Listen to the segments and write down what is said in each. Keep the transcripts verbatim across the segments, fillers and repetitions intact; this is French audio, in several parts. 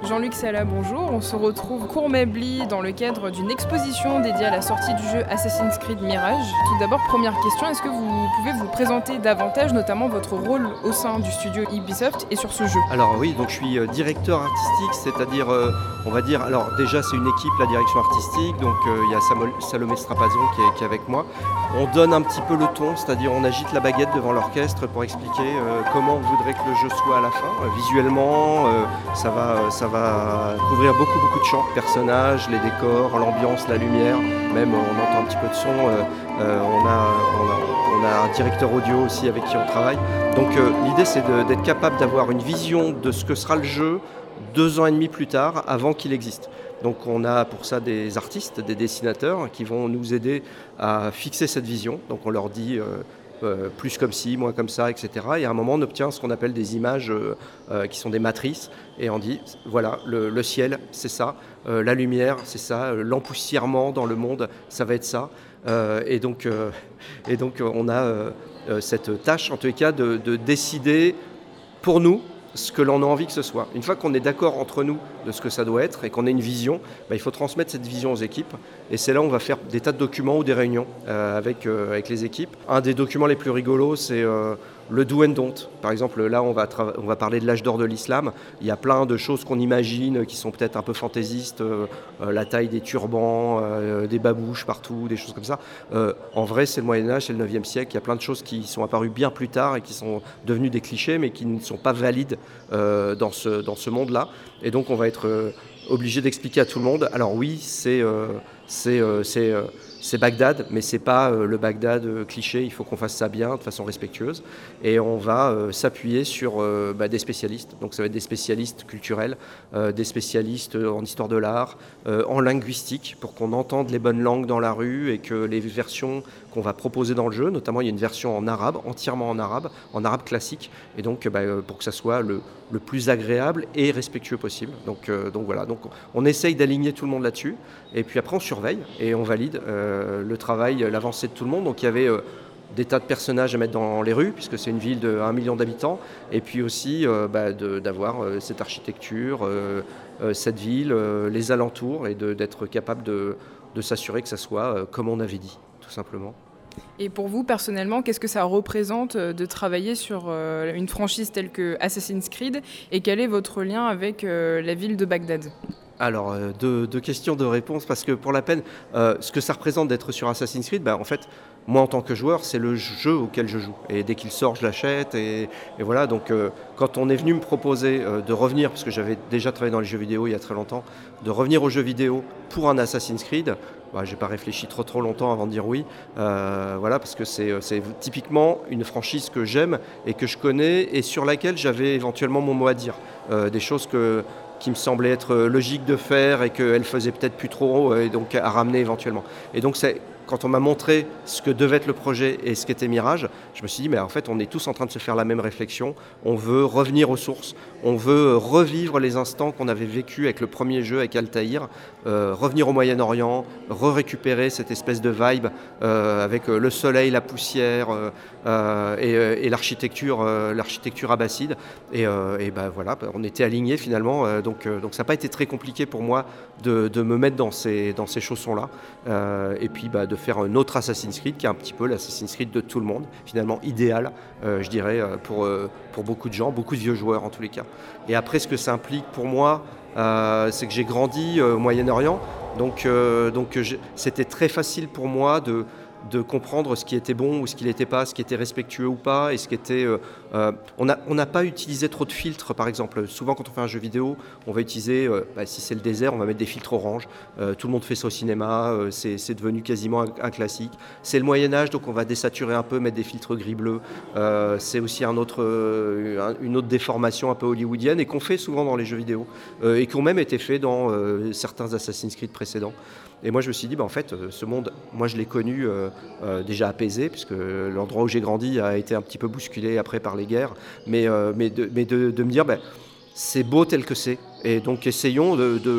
Jean-Luc Sala, bonjour. On se retrouve Courmebly dans le cadre d'une exposition dédiée à la sortie du jeu Assassin's Creed Mirage. Tout d'abord, première question, est-ce que vous pouvez vous présenter davantage, notamment votre rôle au sein du studio Ubisoft et sur ce jeu? Alors oui, donc je suis directeur artistique, c'est-à-dire, euh, on va dire, alors déjà c'est une équipe, la direction artistique, donc euh, il y a Salomé Strapazon qui est, qui est avec moi. On donne un petit peu le ton, c'est-à-dire on agite la baguette devant l'orchestre pour expliquer euh, comment on voudrait que le jeu soit à la fin. Euh, visuellement, euh, ça va, ça va couvrir beaucoup beaucoup de champs, personnages, les décors, l'ambiance, la lumière, même on entend un petit peu de son. Euh, euh, on, a, on, a, on a un directeur audio aussi avec qui on travaille. Donc euh, l'idée c'est de, d'être capable d'avoir une vision de ce que sera le jeu deux ans et demi plus tard, avant qu'il existe. Donc on a pour ça des artistes, des dessinateurs qui vont nous aider à fixer cette vision. Donc on leur dit euh, euh, plus comme ci, moins comme ça, et cetera. Et à un moment on obtient ce qu'on appelle des images euh, euh, qui sont des matrices. Et on dit voilà, le, le ciel c'est ça, euh, la lumière c'est ça, euh, l'empoussièrement dans le monde ça va être ça. Euh, et, donc, euh, et donc on a euh, cette tâche en tous les cas de, de décider pour nous ce que l'on a envie que ce soit. Une fois qu'on est d'accord entre nous de ce que ça doit être et qu'on a une vision, bah, il faut transmettre cette vision aux équipes. Et c'est là où on va faire des tas de documents ou des réunions euh, avec, euh, avec les équipes. Un des documents les plus rigolos, c'est euh, le do and don't. Par exemple, là, on va, tra- on va parler de l'âge d'or de l'islam. Il y a plein de choses qu'on imagine qui sont peut-être un peu fantaisistes, euh, euh, la taille des turbans, euh, des babouches partout, des choses comme ça. Euh, en vrai, c'est le Moyen-Âge, c'est le neuvième siècle. Il y a plein de choses qui sont apparues bien plus tard et qui sont devenues des clichés, mais qui ne sont pas valides euh, dans ce, dans ce monde-là. Et donc, on va être euh, obligé d'expliquer à tout le monde. Alors oui, c'est... Euh, c'est, euh, c'est, euh, c'est Bagdad, mais c'est pas euh, le Bagdad euh, cliché, il faut qu'on fasse ça bien, de façon respectueuse. Et on va euh, s'appuyer sur euh, bah, des spécialistes. Donc ça va être des spécialistes culturels, euh, des spécialistes en histoire de l'art, euh, en linguistique, pour qu'on entende les bonnes langues dans la rue et que les versions qu'on va proposer dans le jeu, notamment il y a une version en arabe, entièrement en arabe, en arabe classique, et donc bah, pour que ça soit le, le plus agréable et respectueux possible. Donc, euh, donc voilà, donc on essaye d'aligner tout le monde là-dessus, et puis après on surveille et on valide euh, le travail, l'avancée de tout le monde. Donc il y avait euh, des tas de personnages à mettre dans les rues, puisque c'est une ville de un million d'habitants, et puis aussi euh, bah, de, d'avoir euh, cette architecture, euh, euh, cette ville, euh, les alentours, et de, d'être capable de, de s'assurer que ça soit euh, comme on avait dit, tout simplement. Et pour vous, personnellement, qu'est-ce que ça représente de travailler sur euh, une franchise telle que Assassin's Creed, et quel est votre lien avec euh, la ville de Bagdad ? Alors, euh, deux, deux questions, deux réponses, parce que pour la peine, euh, ce que ça représente d'être sur Assassin's Creed, bah, en fait, moi en tant que joueur, c'est le jeu auquel je joue. Et dès qu'il sort, je l'achète. Et, et voilà, donc euh, quand on est venu me proposer euh, de revenir, parce que j'avais déjà travaillé dans les jeux vidéo il y a très longtemps, de revenir aux jeux vidéo pour un Assassin's Creed, bah, j'ai pas réfléchi trop trop longtemps avant de dire oui. Euh, voilà, parce que c'est, c'est typiquement une franchise que j'aime et que je connais et sur laquelle j'avais éventuellement mon mot à dire. Euh, des choses que... qui me semblait être logique de faire et qu'elle faisait peut-être plus trop et donc à ramener éventuellement. Et donc c'est quand on m'a montré ce que devait être le projet et ce qu'était Mirage, je me suis dit mais en fait on est tous en train de se faire la même réflexion, on veut revenir aux sources, on veut revivre les instants qu'on avait vécus avec le premier jeu, avec Altaïr, euh, revenir au Moyen-Orient, re-récupérer cette espèce de vibe euh, avec le soleil, la poussière euh, et, et l'architecture, euh, l'architecture abbasside. Et, euh, et ben voilà, on était alignés finalement, euh, donc, euh, donc ça n'a pas été très compliqué pour moi de, de me mettre dans ces, dans ces chaussons-là. Euh, et puis bah, de faire un autre Assassin's Creed qui est un petit peu l'Assassin's Creed de tout le monde, finalement idéal, euh, je dirais, pour, euh, pour beaucoup de gens, beaucoup de vieux joueurs en tous les cas. Et après, ce que ça implique pour moi, euh, c'est que j'ai grandi euh, au Moyen-Orient, donc, euh, donc c'était très facile pour moi de... de comprendre ce qui était bon ou ce qui n'était pas, ce qui était respectueux ou pas, et ce qui était... Euh, euh, on n'a on n'a pas utilisé trop de filtres, par exemple. Souvent, quand on fait un jeu vidéo, on va utiliser, euh, bah, si c'est le désert, on va mettre des filtres orange. Euh, tout le monde fait ça au cinéma, euh, c'est, c'est devenu quasiment un, un classique. C'est le Moyen-Âge, donc on va désaturer un peu, mettre des filtres gris-bleu. Euh, c'est aussi un autre, euh, une autre déformation un peu hollywoodienne, et qu'on fait souvent dans les jeux vidéo, euh, et qui ont même été faits dans euh, certains Assassin's Creed précédents. Et moi, je me suis dit, bah, en fait, ce monde, moi, je l'ai connu euh, euh, déjà apaisé, puisque l'endroit où j'ai grandi a été un petit peu bousculé après par les guerres, mais, euh, mais, de, mais de, de me dire, bah, c'est beau tel que c'est. Et donc, essayons de, de,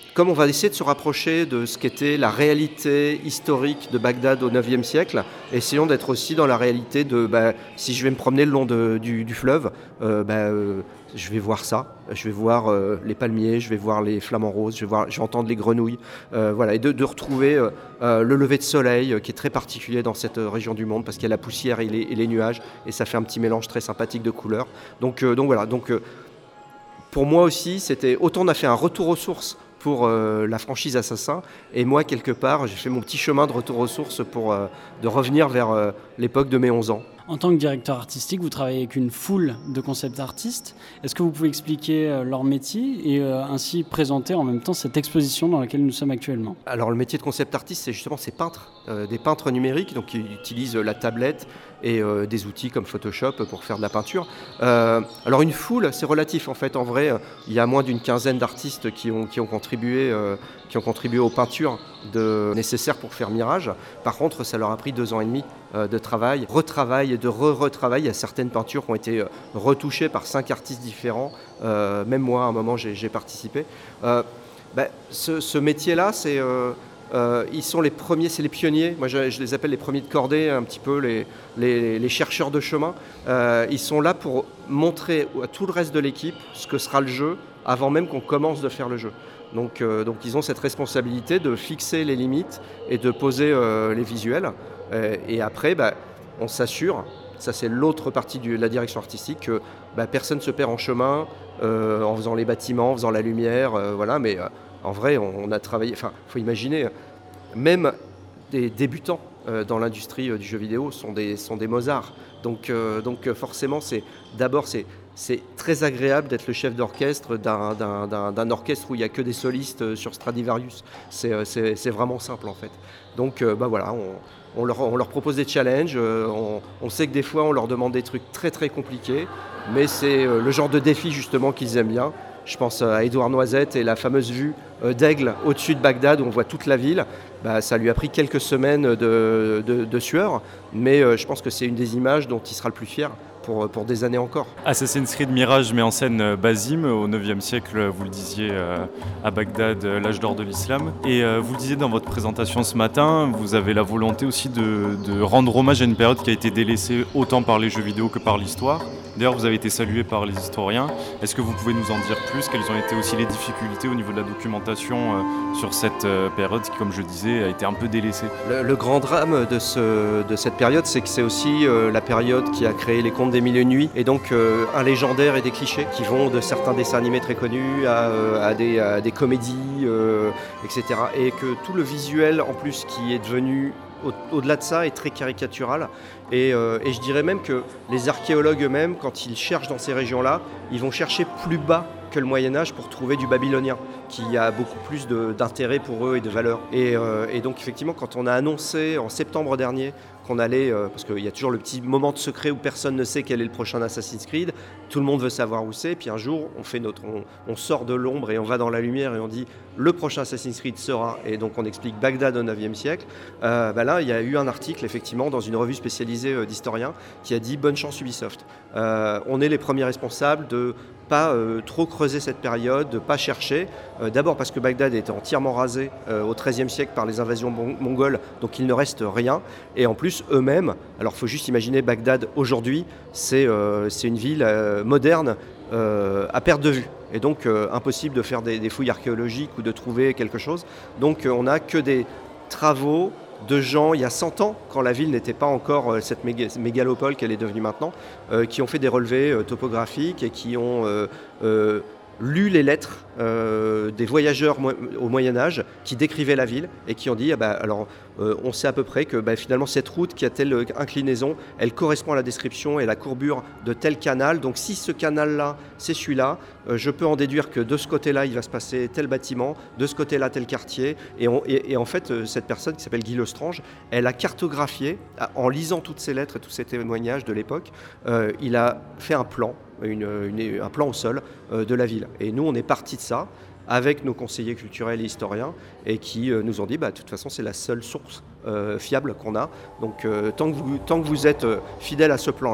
comme on va essayer de se rapprocher de ce qu'était la réalité historique de Bagdad au neuvième siècle, essayons d'être aussi dans la réalité de, bah, si je vais me promener le long de, du, du fleuve, euh, bah, euh, je vais voir ça, je vais voir euh, les palmiers, je vais voir les flamants roses, je vais, voir, je vais entendre les grenouilles, euh, voilà, et de, de retrouver euh, euh, le lever de soleil euh, qui est très particulier dans cette euh, région du monde parce qu'il y a la poussière et les, et les nuages, et ça fait un petit mélange très sympathique de couleurs. Donc, euh, donc voilà, donc, euh, pour moi aussi, c'était autant on a fait un retour aux sources pour euh, la franchise Assassin, et moi quelque part j'ai fait mon petit chemin de retour aux sources pour euh, de revenir vers euh, l'époque de mes onze ans. En tant que directeur artistique, vous travaillez avec une foule de concept artistes. Est-ce que vous pouvez expliquer euh, leur métier et euh, ainsi présenter en même temps cette exposition dans laquelle nous sommes actuellement? Alors le métier de concept artiste, c'est justement ces peintres, euh, des peintres numériques, donc qui utilisent la tablette et euh, des outils comme Photoshop pour faire de la peinture. Euh, alors une foule, c'est relatif en fait. En vrai, euh, il y a moins d'une quinzaine d'artistes qui ont, qui ont contribué, euh, qui ont contribué aux peintures de, nécessaires pour faire Mirage. Par contre, ça leur a pris deux ans et demi euh, de travail, retravail et de re-retravail. Il y a certaines peintures qui ont été euh, retouchées par cinq artistes différents. Euh, même moi, à un moment, j'ai, j'ai participé. Euh, ben, ce, ce métier-là, c'est... Euh, Euh, ils sont les premiers, c'est les pionniers. Moi, je, je les appelle les premiers de cordée, un petit peu les, les, les chercheurs de chemin. Euh, ils sont là pour montrer à tout le reste de l'équipe ce que sera le jeu avant même qu'on commence de faire le jeu. Donc, euh, donc ils ont cette responsabilité de fixer les limites et de poser euh, les visuels. Euh, et après, bah, on s'assure, ça c'est l'autre partie de la direction artistique, que bah, personne ne se perd en chemin euh, en faisant les bâtiments, en faisant la lumière, euh, voilà, mais... Euh, En vrai, on a travaillé, enfin, il faut imaginer, même des débutants euh, dans l'industrie euh, du jeu vidéo sont des, sont des Mozart. Donc, euh, donc forcément, c'est, d'abord, c'est, c'est très agréable d'être le chef d'orchestre d'un, d'un, d'un, d'un orchestre où il n'y a que des solistes sur Stradivarius. C'est, c'est, c'est vraiment simple, en fait. Donc, euh, bah voilà, on, on, leur, on leur propose des challenges. Euh, on, on sait que des fois, on leur demande des trucs très, très compliqués. Mais c'est euh, le genre de défi, justement, qu'ils aiment bien. Je pense à Édouard Noisette et la fameuse vue d'Aigle au-dessus de Bagdad où on voit toute la ville. Bah, ça lui a pris quelques semaines de, de, de sueur, mais je pense que c'est une des images dont il sera le plus fier pour, pour des années encore. Assassin's Creed Mirage met en scène Basim au neuvième siècle, vous le disiez, à Bagdad, l'âge d'or de l'islam. Et vous le disiez dans votre présentation ce matin, vous avez la volonté aussi de, de rendre hommage à une période qui a été délaissée autant par les jeux vidéo que par l'histoire. D'ailleurs, vous avez été salué par les historiens. Est-ce que vous pouvez nous en dire plus? Quelles ont été aussi les difficultés au niveau de la documentation euh, sur cette euh, période qui, comme je disais, a été un peu délaissée? Le, le grand drame de, ce, de cette période, c'est que c'est aussi euh, la période qui a créé les Contes des Mille et Une Nuits, et donc euh, un légendaire et des clichés qui vont de certains dessins animés très connus à, euh, à, des, à des comédies, euh, et cetera. Et que tout le visuel, en plus, qui est devenu... Au-delà de ça, est très caricatural. Et, euh, et je dirais même que les archéologues eux-mêmes, quand ils cherchent dans ces régions-là, ils vont chercher plus bas que le Moyen-Âge pour trouver du babylonien, qui a beaucoup plus de, d'intérêt pour eux et de valeur. Et, euh, et donc effectivement, quand on a annoncé en septembre dernier qu'on allait, euh, parce qu'il y a toujours le petit moment de secret où personne ne sait quel est le prochain Assassin's Creed, tout le monde veut savoir où c'est, puis un jour on fait notre, on, on sort de l'ombre et on va dans la lumière et on dit le prochain Assassin's Creed sera, et donc on explique Bagdad au neuvième siècle. Euh, bah là il y a eu un article effectivement dans une revue spécialisée euh, d'historiens qui a dit bonne chance Ubisoft. Euh, on est les premiers responsables de pas euh, trop creuser cette période, de ne pas chercher. Euh, d'abord parce que Bagdad était entièrement rasé euh, au treizième siècle par les invasions mon- mongoles, donc il ne reste rien. Et en plus, eux-mêmes, alors il faut juste imaginer Bagdad aujourd'hui, c'est, euh, c'est une ville euh, moderne euh, à perte de vue. Et donc euh, impossible de faire des, des fouilles archéologiques ou de trouver quelque chose. Donc euh, on n'a que des travaux de gens il y a cent ans, quand la ville n'était pas encore euh, cette méga- mégalopole qu'elle est devenue maintenant, euh, qui ont fait des relevés euh, topographiques et qui ont euh, euh, lu les lettres euh, des voyageurs mo- au Moyen-Âge qui décrivaient la ville et qui ont dit ah bah, alors euh, on sait à peu près que bah, finalement cette route qui a telle inclinaison, elle correspond à la description et la courbure de tel canal. Donc si ce canal-là, c'est celui-là, euh, je peux en déduire que de ce côté-là, il va se passer tel bâtiment, de ce côté-là, tel quartier. Et, on, et, et en fait, euh, cette personne qui s'appelle Guy Lestrange, elle a cartographié, en lisant toutes ces lettres et tous ces témoignages de l'époque, euh, il a fait un plan, une, une, un plan au sol euh, de la ville. Et nous, on est parti de ça avec nos conseillers culturels et historiens, et qui euh, nous ont dit, bah, de toute façon, c'est la seule source euh, fiable qu'on a. Donc, euh, tant, que vous, tant que vous êtes euh, fidèle à ce plan-là,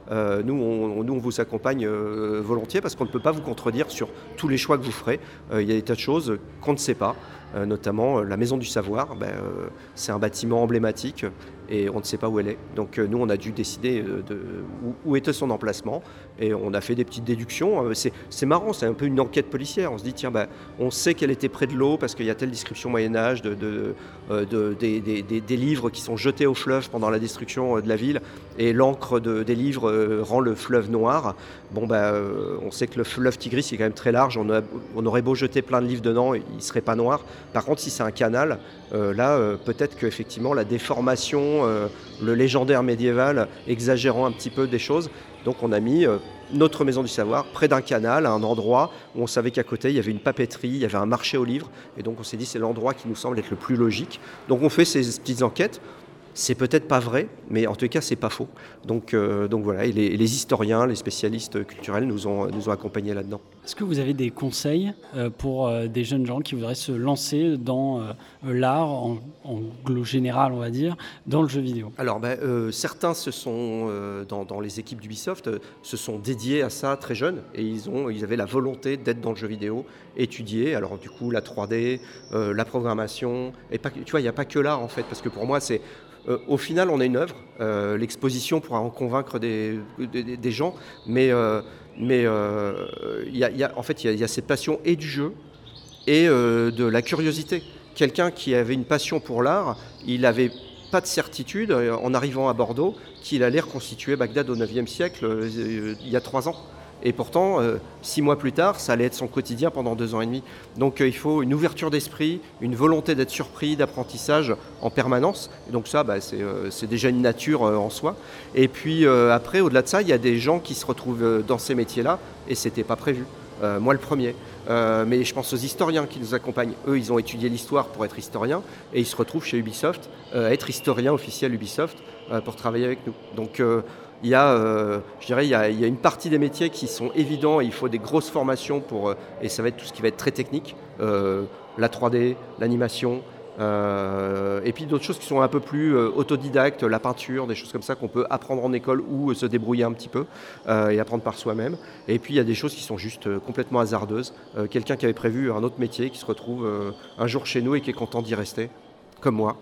euh, nous, on, nous on vous accompagne euh, volontiers parce qu'on ne peut pas vous contredire sur tous les choix que vous ferez. Euh, il y a des tas de choses qu'on ne sait pas, euh, notamment euh, la Maison du Savoir. Ben, euh, c'est un bâtiment emblématique et on ne sait pas où elle est. Donc euh, nous, on a dû décider de, de, où, où était son emplacement et on a fait des petites déductions. Euh, c'est, c'est marrant, c'est un peu une enquête policière. On se dit, tiens, ben, on sait qu'elle était près de l'eau parce qu'il y a telle description Moyen-Âge de, de, euh, de, des, des, des, des livres qui sont jetés au fleuve pendant la destruction de la ville et l'encre de, des livres euh, rend le fleuve noir. Bon, ben, euh, on sait que le fleuve Tigris est quand même très large. On, a, on aurait beau jeter plein de livres dedans, il ne serait pas noir. Par contre, si c'est un canal, euh, là, euh, peut-être qu'effectivement, la déformation, euh, le légendaire médiéval exagérant un petit peu des choses. Donc on a mis euh, notre Maison du Savoir près d'un canal, à un endroit où on savait qu'à côté il y avait une papeterie, il y avait un marché aux livres. Et donc on s'est dit c'est l'endroit qui nous semble être le plus logique. Donc on fait ces petites enquêtes. C'est peut-être pas vrai, mais en tout cas, c'est pas faux. Donc, euh, donc voilà, et les, et les historiens, les spécialistes culturels nous ont, nous ont accompagnés là-dedans. Est-ce que vous avez des conseils euh, pour euh, des jeunes gens qui voudraient se lancer dans euh, l'art, en, en général, on va dire, dans le jeu vidéo ? Alors, ben, euh, certains se sont, euh, dans, dans les équipes d'Ubisoft, euh, se sont dédiés à ça très jeunes, et ils, ont, ils avaient la volonté d'être dans le jeu vidéo, étudier, alors du coup, la trois D, euh, la programmation, et pas, tu vois, il n'y a pas que l'art, en fait, parce que pour moi, c'est... Euh, au final, on a une œuvre. Euh, l'exposition pourra en convaincre des, des, des gens, mais, euh, mais euh, y a, y a, en fait, il y, y a cette passion et du jeu et euh, de la curiosité. Quelqu'un qui avait une passion pour l'art, il n'avait pas de certitude, euh, en arrivant à Bordeaux, qu'il allait reconstituer Bagdad au neuvième siècle, euh, il y a trois ans. Et pourtant, euh, six mois plus tard, ça allait être son quotidien pendant deux ans et demi. Donc euh, il faut une ouverture d'esprit, une volonté d'être surpris, d'apprentissage en permanence. Et donc ça, bah, c'est, euh, c'est déjà une nature euh, en soi. Et puis euh, après, au-delà de ça, il y a des gens qui se retrouvent euh, dans ces métiers-là, et c'était pas prévu. Euh, moi le premier. Euh, mais je pense aux historiens qui nous accompagnent. Eux, ils ont étudié l'histoire pour être historiens, et ils se retrouvent chez Ubisoft, euh, à être historien officiel Ubisoft, euh, pour travailler avec nous. Donc euh, Il y, a, euh, je dirais, il, y a, il y a une partie des métiers qui sont évidents et il faut des grosses formations pour, euh, et ça va être tout ce qui va être très technique, euh, la trois D, l'animation, euh, et puis d'autres choses qui sont un peu plus euh, autodidactes, la peinture, des choses comme ça qu'on peut apprendre en école ou euh, se débrouiller un petit peu euh, et apprendre par soi-même. Et puis il y a des choses qui sont juste euh, complètement hasardeuses. Euh, quelqu'un qui avait prévu un autre métier qui se retrouve euh, un jour chez nous et qui est content d'y rester, comme moi.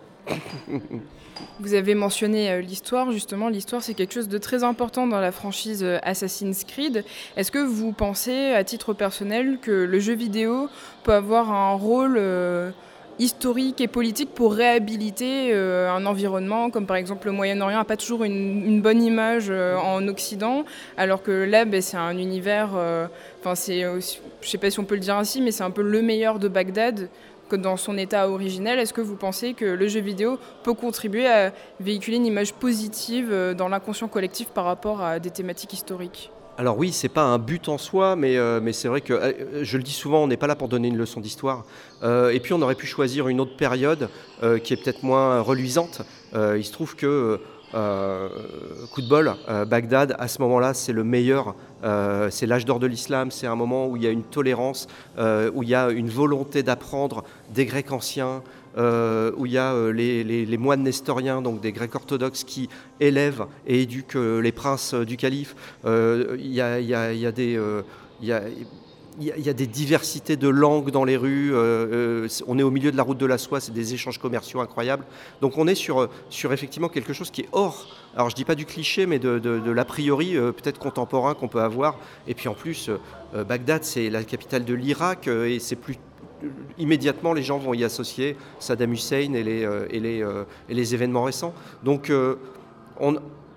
Vous avez mentionné euh, l'histoire, justement, l'histoire c'est quelque chose de très important dans la franchise euh, Assassin's Creed. Est-ce que vous pensez, à titre personnel, que le jeu vidéo peut avoir un rôle euh, historique et politique pour réhabiliter euh, un environnement, comme par exemple le Moyen-Orient n'a pas toujours une, une bonne image euh, en Occident, alors que là, ben, c'est un univers, euh, enfin c'est, aussi, je ne sais pas si on peut le dire ainsi, mais c'est un peu le meilleur de Bagdad, dans son état originel. Est-ce que vous pensez que le jeu vidéo peut contribuer à véhiculer une image positive dans l'inconscient collectif par rapport à des thématiques historiques ? Alors oui, c'est pas un but en soi, mais, euh, mais c'est vrai que, euh, je le dis souvent, on n'est pas là pour donner une leçon d'histoire. Euh, et puis on aurait pu choisir une autre période euh, qui est peut-être moins reluisante. Euh, il se trouve que Euh, coup de bol, euh, Bagdad, à ce moment-là, c'est le meilleur. Euh, c'est l'âge d'or de l'islam, c'est un moment où il y a une tolérance, euh, où il y a une volonté d'apprendre des Grecs anciens, euh, où il y a euh, les, les, les moines nestoriens, donc des Grecs orthodoxes, qui élèvent et éduquent euh, les princes euh, du calife. Euh, il y a, il y a, il y a des... Euh, il y a, Il y a des diversités de langues dans les rues, euh, on est au milieu de la route de la soie, c'est des échanges commerciaux incroyables. Donc on est sur, sur effectivement quelque chose qui est hors, alors je ne dis pas du cliché, mais de, de, de l'a priori euh, peut-être contemporain qu'on peut avoir. Et puis en plus, euh, Bagdad, c'est la capitale de l'Irak, euh, et c'est plus... immédiatement les gens vont y associer Saddam Hussein et les, euh, et les, euh, et les événements récents. Donc euh, on,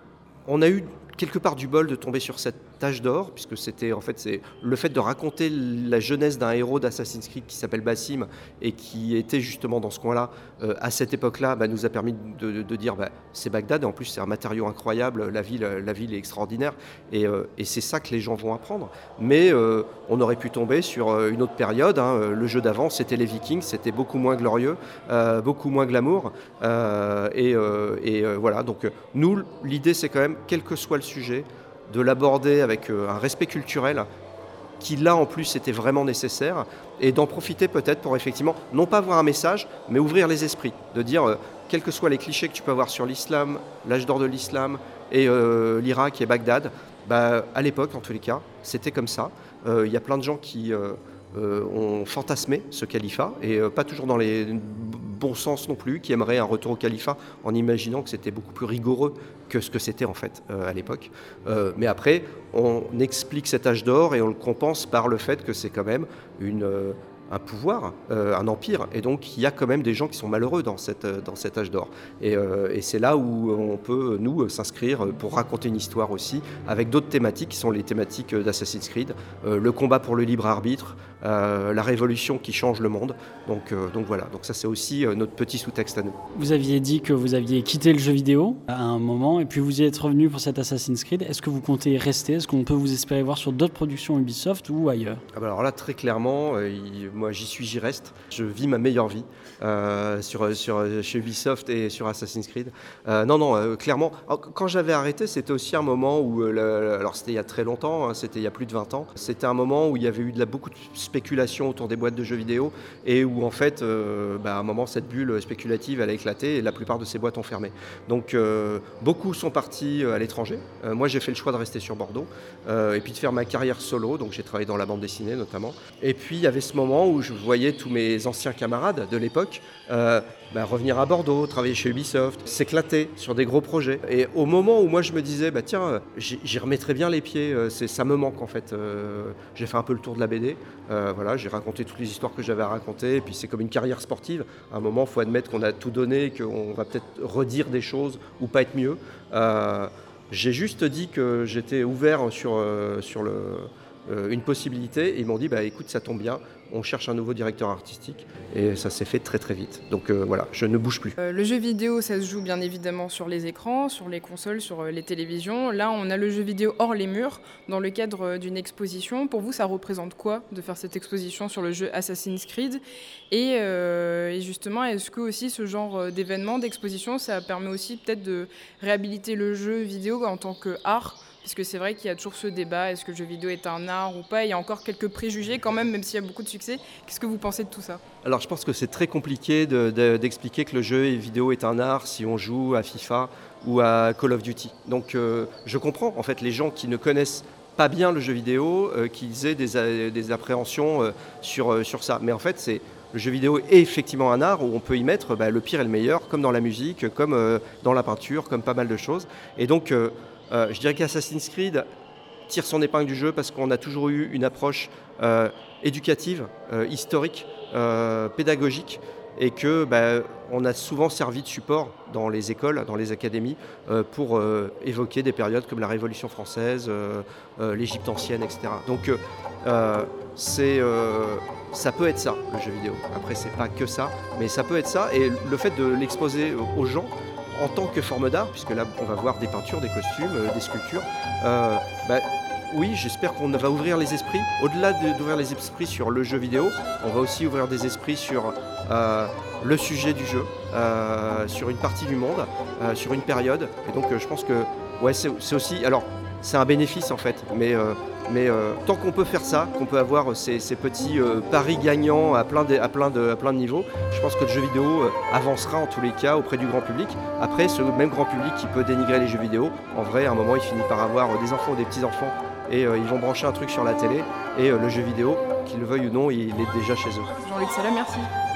on a eu quelque part du bol de tomber sur cette tâche d'or, puisque c'était en fait c'est le fait de raconter la jeunesse d'un héros d'Assassin's Creed qui s'appelle Basim et qui était justement dans ce coin-là euh, à cette époque-là, bah, nous a permis de, de, de dire bah, c'est Bagdad, et en plus c'est un matériau incroyable, la ville, la ville est extraordinaire, et, euh, et c'est ça que les gens vont apprendre. Mais euh, on aurait pu tomber sur une autre période, hein. Le jeu d'avant c'était les Vikings, c'était beaucoup moins glorieux, euh, beaucoup moins glamour, euh, et, euh, et euh, voilà, donc nous l'idée c'est quand même, quel que soit le sujet, de l'aborder avec un respect culturel qui là en plus était vraiment nécessaire, et d'en profiter peut-être pour effectivement non pas avoir un message mais ouvrir les esprits, de dire euh, quels que soient les clichés que tu peux avoir sur l'islam, l'âge d'or de l'islam et euh, l'Irak et Bagdad, bah, à l'époque, en tous les cas, c'était comme ça. Il euh, y a plein de gens qui euh, euh, ont fantasmé ce califat, et euh, pas toujours dans les bons sens non plus, qui aimeraient un retour au califat en imaginant que c'était beaucoup plus rigoureux que ce que c'était en fait euh, à l'époque. Euh, mais après, on explique cet âge d'or et on le compense par le fait que c'est quand même une... Euh, un pouvoir, euh, un empire, et donc il y a quand même des gens qui sont malheureux dans, cette, dans cet âge d'or. Et, euh, et c'est là où on peut, nous, s'inscrire pour raconter une histoire aussi, avec d'autres thématiques qui sont les thématiques d'Assassin's Creed, euh, le combat pour le libre arbitre, euh, la révolution qui change le monde. Donc, euh, donc voilà, donc ça c'est aussi euh, notre petit sous-texte à nous. Vous aviez dit que vous aviez quitté le jeu vidéo à un moment, et puis vous y êtes revenu pour cet Assassin's Creed. Est-ce que vous comptez y rester? Est-ce qu'on peut vous espérer voir sur d'autres productions Ubisoft ou ailleurs? Ah bah alors là, très clairement, euh, il, moi j'y suis, j'y reste. Je vis ma meilleure vie euh, sur, sur, chez Ubisoft et sur Assassin's Creed. Euh, non, non, euh, clairement. Alors, quand j'avais arrêté, c'était aussi un moment où, euh, le, alors c'était il y a très longtemps, hein, c'était il y a plus de vingt ans, c'était un moment où il y avait eu de la, beaucoup de spéculation autour des boîtes de jeux vidéo et où en fait, euh, bah, à un moment, cette bulle spéculative elle a éclaté et la plupart de ces boîtes ont fermé. Donc euh, beaucoup sont partis à l'étranger. Euh, moi, j'ai fait le choix de rester sur Bordeaux euh, et puis de faire ma carrière solo. Donc j'ai travaillé dans la bande dessinée notamment. Et puis il y avait ce moment où je voyais tous mes anciens camarades de l'époque euh, bah, revenir à Bordeaux, travailler chez Ubisoft, s'éclater sur des gros projets. Et au moment où moi je me disais, bah tiens, j'y remettrai bien les pieds, c'est, ça me manque en fait. Euh, j'ai fait un peu le tour de la B D, euh, voilà, j'ai raconté toutes les histoires que j'avais à raconter, et puis c'est comme une carrière sportive. À un moment, il faut admettre qu'on a tout donné, qu'on va peut-être redire des choses ou pas être mieux. Euh, j'ai juste dit que j'étais ouvert sur, euh, sur le... Euh, une possibilité, et ils m'ont dit bah écoute, ça tombe bien, on cherche un nouveau directeur artistique, et ça s'est fait très très vite. Donc euh, voilà, je ne bouge plus. Euh, le jeu vidéo, ça se joue bien évidemment sur les écrans, sur les consoles, sur euh, les télévisions. Là, on a le jeu vidéo hors les murs, dans le cadre euh, d'une exposition. Pour vous, ça représente quoi de faire cette exposition sur le jeu Assassin's Creed? Et, euh, et justement, est-ce que aussi ce genre d'événement, d'exposition, ça permet aussi peut-être de réhabiliter le jeu vidéo en tant qu'art? Parce que c'est vrai qu'il y a toujours ce débat, est-ce que le jeu vidéo est un art ou pas? Il y a encore quelques préjugés quand même, même s'il y a beaucoup de succès. Qu'est-ce que vous pensez de tout ça? Alors je pense que c'est très compliqué de, de, d'expliquer que le jeu vidéo est un art si on joue à FIFA ou à Call of Duty. Donc euh, je comprends en fait les gens qui ne connaissent pas bien le jeu vidéo, euh, qu'ils aient des, des appréhensions euh, sur, euh, sur ça. Mais en fait, c'est... Le jeu vidéo est effectivement un art où on peut y mettre bah, le pire et le meilleur, comme dans la musique, comme euh, dans la peinture, comme pas mal de choses. Et donc... Euh, Euh, je dirais qu'Assassin's Creed tire son épingle du jeu parce qu'on a toujours eu une approche euh, éducative, euh, historique, euh, pédagogique, et que bah, on a souvent servi de support dans les écoles, dans les académies, euh, pour euh, évoquer des périodes comme la Révolution française, euh, euh, l'Égypte ancienne, et cetera. Donc euh, c'est, euh, ça peut être ça, le jeu vidéo. Après, c'est pas que ça, mais ça peut être ça, et le fait de l'exposer aux gens, en tant que forme d'art, puisque là on va voir des peintures, des costumes, euh, des sculptures, euh, bah, oui, j'espère qu'on va ouvrir les esprits. Au-delà de, d'ouvrir les esprits sur le jeu vidéo, on va aussi ouvrir des esprits sur euh, le sujet du jeu, euh, sur une partie du monde, euh, sur une période. Et donc euh, je pense que ouais, c'est, c'est aussi... Alors, c'est un bénéfice en fait, mais, euh, mais euh, tant qu'on peut faire ça, qu'on peut avoir ces, ces petits euh, paris gagnants à plein, de, à, plein de, à plein de niveaux, je pense que le jeu vidéo euh, avancera en tous les cas auprès du grand public. Après, ce même grand public qui peut dénigrer les jeux vidéo, en vrai, à un moment, il finit par avoir euh, des enfants ou des petits-enfants et euh, ils vont brancher un truc sur la télé et euh, le jeu vidéo, qu'ils le veuillent ou non, il est déjà chez eux. Jean-Luc Sala, merci.